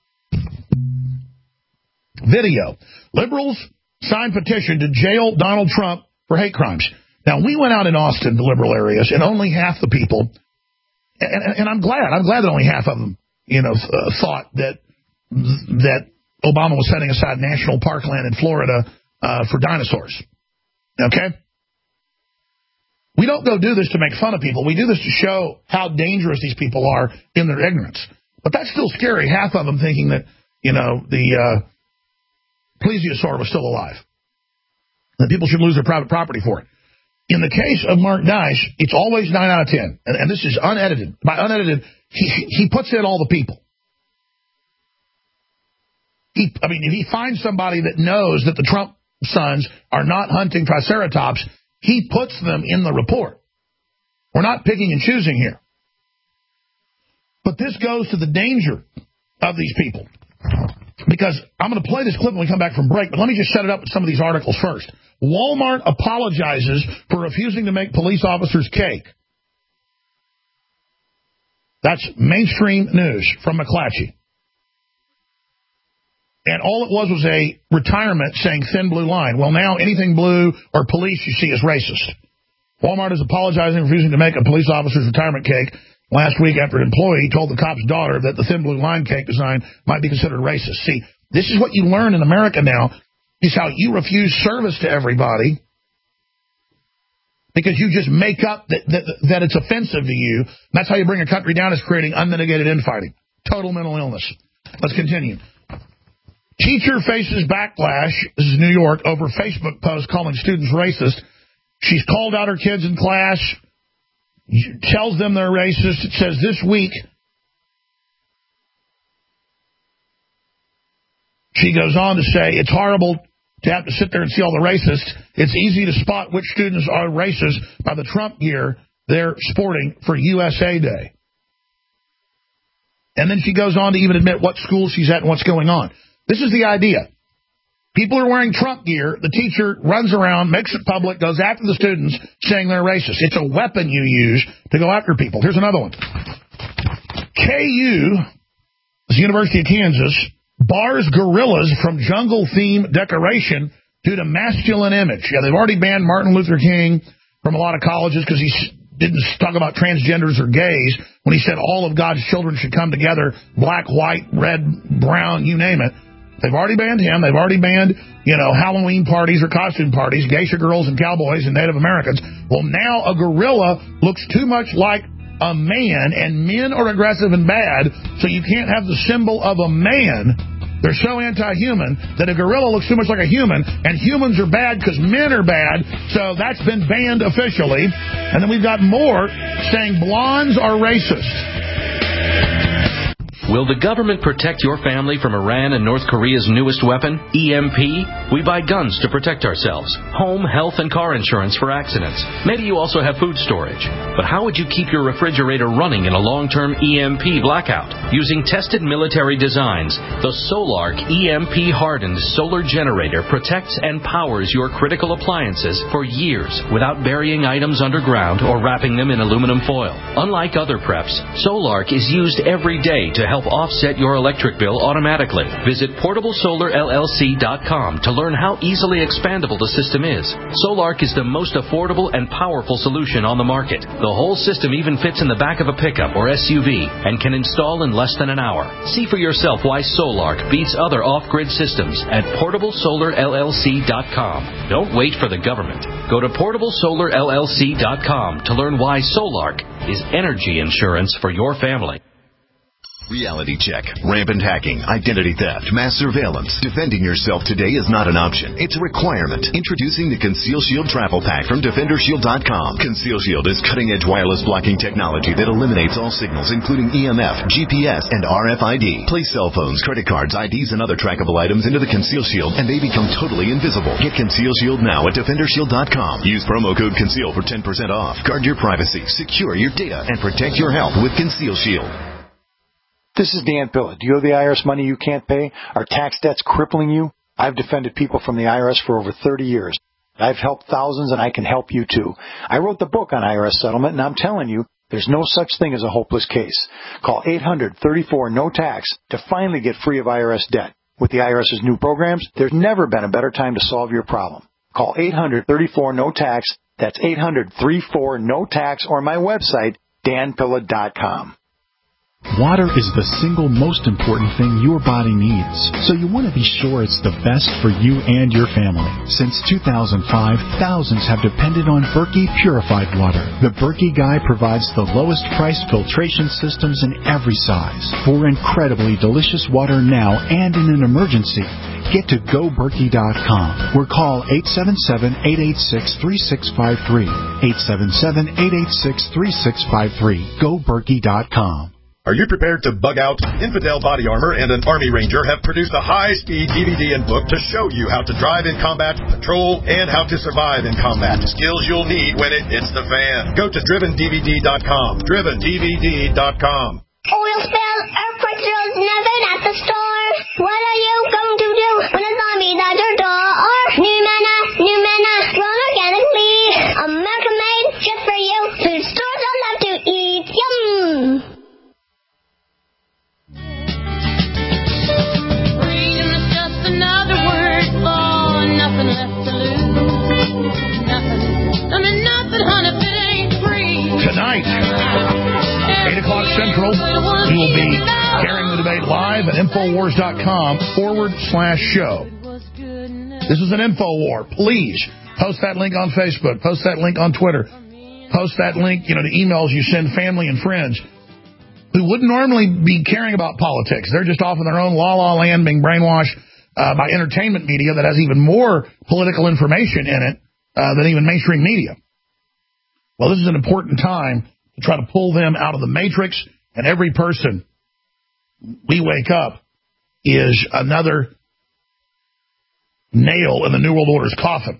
Video. Liberals sign petition to jail Donald Trump for hate crimes. Now, we went out in Austin, the liberal areas, and only half the people, and, and, and I'm glad, I'm glad that only half of them, you know, uh, thought that that Obama was setting aside national parkland in Florida uh, for dinosaurs. Okay? We don't go do this to make fun of people. We do this to show how dangerous these people are in their ignorance. But that's still scary, half of them thinking that, you know, the uh, plesiosaur was still alive. That people should lose their private property for it. In the case of Mark Dice, it's always nine out of ten. And, and this is unedited. By unedited, he, he puts in all the people. He, I mean, if he finds somebody that knows that the Trump sons are not hunting Triceratops, he puts them in the report. We're not picking and choosing here. But this goes to the danger of these people. Because I'm going to play this clip when we come back from break, but let me just set it up with some of these articles first. Walmart apologizes for refusing to make police officers cake. That's mainstream news from McClatchy. And all it was was a retirement saying thin blue line. Well, now anything blue or police you see is racist. Walmart is apologizing for refusing to make a police officer's retirement cake last week after an employee told the cop's daughter that the thin blue line cake design might be considered racist. See, this is what you learn in America now, is how you refuse service to everybody because you just make up that, that, that it's offensive to you. That's how you bring a country down, is creating unmitigated infighting. Total mental illness. Let's continue. Teacher faces backlash, this is New York, over Facebook post calling students racist. She's called out her kids in class, tells them they're racist. It says this week, she goes on to say, it's horrible to have to sit there and see all the racists. It's easy to spot which students are racist by the Trump gear they're sporting for U S A Day. And then she goes on to even admit what school she's at and what's going on. This is the idea. People are wearing Trump gear. The teacher runs around, makes it public, goes after the students, saying they're racist. It's a weapon you use to go after people. Here's another one. K U, the University of Kansas, bars gorillas from jungle theme decoration due to masculine image. Yeah, they've already banned Martin Luther King from a lot of colleges because he didn't talk about transgenders or gays when he said all of God's children should come together, black, white, red, brown, you name it. They've already banned him. They've already banned, you know, Halloween parties or costume parties, geisha girls and cowboys and Native Americans. Well, now a gorilla looks too much like a man, and men are aggressive and bad, so you can't have the symbol of a man. They're so anti-human that a gorilla looks too much like a human, and humans are bad because men are bad, so that's been banned officially. And then we've got more saying blondes are racist. Will the government protect your family from Iran and North Korea's newest weapon, E M P? We buy guns to protect ourselves, home, health, and car insurance for accidents. Maybe you also have food storage. But how would you keep your refrigerator running in a long-term E M P blackout? Using tested military designs, the Solark E M P-hardened solar generator protects and powers your critical appliances for years without burying items underground or wrapping them in aluminum foil. Unlike other preps, Solark is used every day to help offset your electric bill automatically. Visit portable solar L L C dot com to learn how easily expandable the system is. Solark is the most affordable and powerful solution on the market. The whole system even fits in the back of a pickup or S U V and can install in less than an hour. See for yourself why Solark beats other off-grid systems at portable solar L L C dot com. Don't wait for the government. Go to portable solar L L C dot com to learn why Solark is energy insurance for your family. Reality check, rampant hacking, identity theft, mass surveillance. Defending yourself today is not an option. It's a requirement. Introducing the Conceal Shield Travel Pack from Defender Shield dot com. Conceal Shield is cutting-edge wireless blocking technology that eliminates all signals, including E M F, G P S, and R F I D. Place cell phones, credit cards, I Ds, and other trackable items into the Conceal Shield, and they become totally invisible. Get Conceal Shield now at Defender Shield dot com. Use promo code CONCEAL for ten percent off. Guard your privacy, secure your data, and protect your health with Conceal Shield. This is Dan Pilla. Do you owe the I R S money you can't pay? Are tax debts crippling you? I've defended people from the I R S for over thirty years. I've helped thousands, and I can help you too. I wrote the book on I R S settlement, and I'm telling you, there's no such thing as a hopeless case. Call eight hundred, thirty-four, no tax to finally get free of I R S debt. With the IRS's new programs, there's never been a better time to solve your problem. Call eight hundred, thirty-four, no tax. That's eight hundred, thirty-four, no tax, or my website, Dan Pilla dot com. Water is the single most important thing your body needs, so you want to be sure it's the best for you and your family. Since two thousand five, thousands have depended on Berkey purified water. The Berkey Guy provides the lowest price filtration systems in every size for incredibly delicious water now and in an emergency. Get to go berkey dot com or call eight seven seven, eight eight six, three six five three. eight seven seven, eight eight six, three six five three. go berkey dot com. Are you prepared to bug out? Infidel Body Armor and an Army Ranger have produced a high-speed D V D and book to show you how to drive in combat, patrol, and how to survive in combat. Skills you'll need when it hits the fan. Go to driven D V D dot com. driven D V D dot com. Oil spill, earthquake drills, nothing at the store. What are you going to do when a zombie's at your door? New mana, new mana, grown organically. American made, just for you. Food stores don't love to eat. Yum! Another word, oh, nothing left to lose. Nothing, I mean, nothing, honey, if it ain't free. Tonight, eight o'clock Central, we will be carrying the debate live at Infowars dot com forward slash show. This is an Infowar. Please post that link on Facebook. Post that link on Twitter. Post that link, you know, to emails you send family and friends who wouldn't normally be caring about politics. They're just off in their own la-la land being brainwashed Uh, by entertainment media that has even more political information in it uh, than even mainstream media. Well, this is an important time to try to pull them out of the matrix, and every person we wake up is another nail in the New World Order's coffin.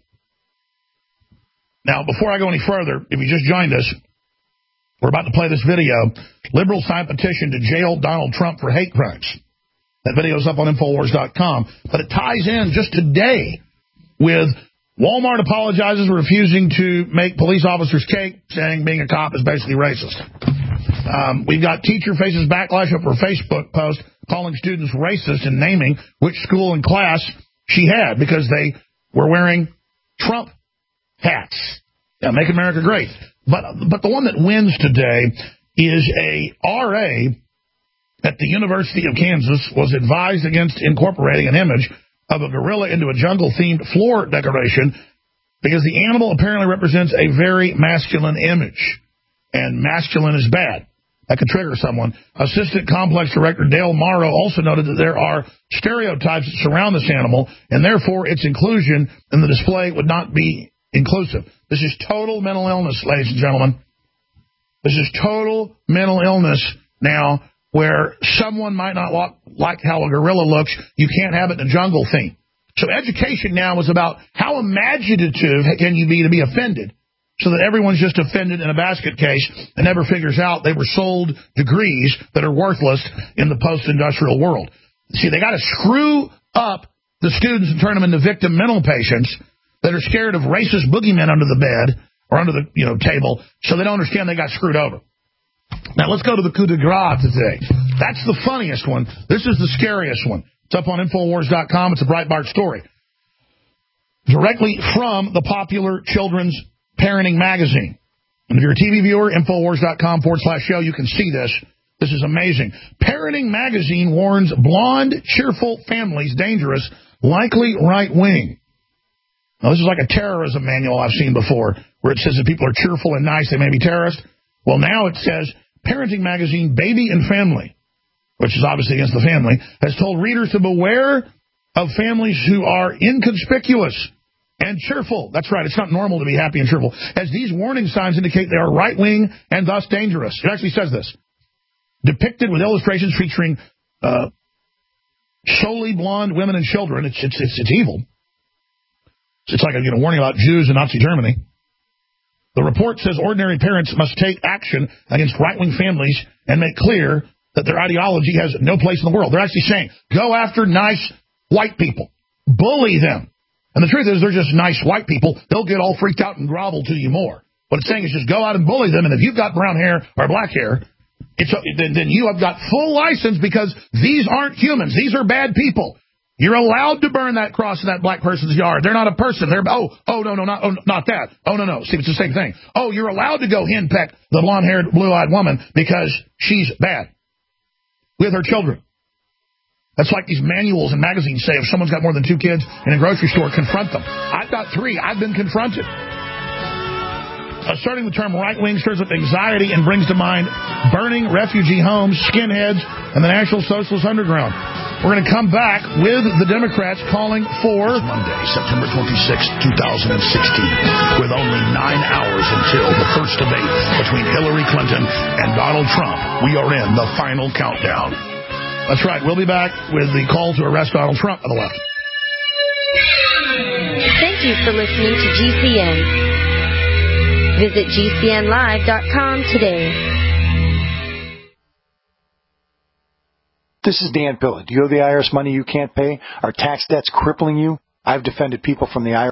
Now, before I go any further, if you just joined us, we're about to play this video. Liberals sign petition to jail Donald Trump for hate crimes. That video's up on Infowars dot com. But it ties in just today with Walmart apologizes for refusing to make police officers cake, saying being a cop is basically racist. Um, we've got teacher faces backlash over a Facebook post calling students racist and naming which school and class she had because they were wearing Trump hats. Yeah, make America great. But but the one that wins today is a R A at the University of Kansas was advised against incorporating an image of a gorilla into a jungle-themed floor decoration because the animal apparently represents a very masculine image, and masculine is bad. That could trigger someone. Assistant Complex Director Dale Morrow also noted that there are stereotypes that surround this animal, and therefore its inclusion in the display would not be inclusive. This is total mental illness, ladies and gentlemen. This is total mental illness now, where someone might not like how a gorilla looks. You can't have it in a jungle theme. So education now is about how imaginative can you be to be offended, so that everyone's just offended in a basket case and never figures out they were sold degrees that are worthless in the post-industrial world. See, they got to screw up the students and turn them into victim mental patients that are scared of racist boogeymen under the bed or under the you know table, so they don't understand they got screwed over. Now, let's go to the coup de grace today. That's the funniest one. This is the scariest one. It's up on Infowars dot com. It's a Breitbart story. Directly from the popular children's parenting magazine. And if you're a T V viewer, Infowars dot com forward slash show, you can see this. This is amazing. Parenting magazine warns blonde, cheerful families dangerous, likely right-wing. Now, this is like a terrorism manual I've seen before, where it says if people are cheerful and nice, they may be terrorists. Well, now it says parenting magazine Baby and Family, which is obviously against the family, has told readers to beware of families who are inconspicuous and cheerful. That's right. It's not normal to be happy and cheerful, as these warning signs indicate they are right-wing and thus dangerous. It actually says this. Depicted with illustrations featuring uh, solely blonde women and children. It's, it's, it's, it's evil. It's like a you know, warning about Jews in Nazi Germany. The report says ordinary parents must take action against right-wing families and make clear that their ideology has no place in the world. They're actually saying, go after nice white people. Bully them. And the truth is, they're just nice white people. They'll get all freaked out and grovel to you more. What it's saying is just go out and bully them, and if you've got brown hair or black hair, it's a, then, then you have got full license, because these aren't humans. These are bad people. You're allowed to burn that cross in that black person's yard. They're not a person. They're oh oh no no not oh, not that. Oh no no. See, it's the same thing. Oh, you're allowed to go henpeck the blonde-haired, blue-eyed woman because she's bad with her children. That's like these manuals and magazines say if someone's got more than two kids in a grocery store, confront them. I've got three. I've been confronted. Asserting the term right-wing stirs up anxiety and brings to mind burning refugee homes, skinheads, and the National Socialist Underground. We're going to come back with the Democrats calling for Monday, September twenty-sixth, twenty sixteen, with only nine hours until the first debate between Hillary Clinton and Donald Trump. We are in the final countdown. That's right. We'll be back with the call to arrest Donald Trump on the left. Thank you for listening to G C N. Visit G C N live dot com today. This is Dan Pilla. Do you owe the I R S money you can't pay? Are tax debts crippling you? I've defended people from the I R S.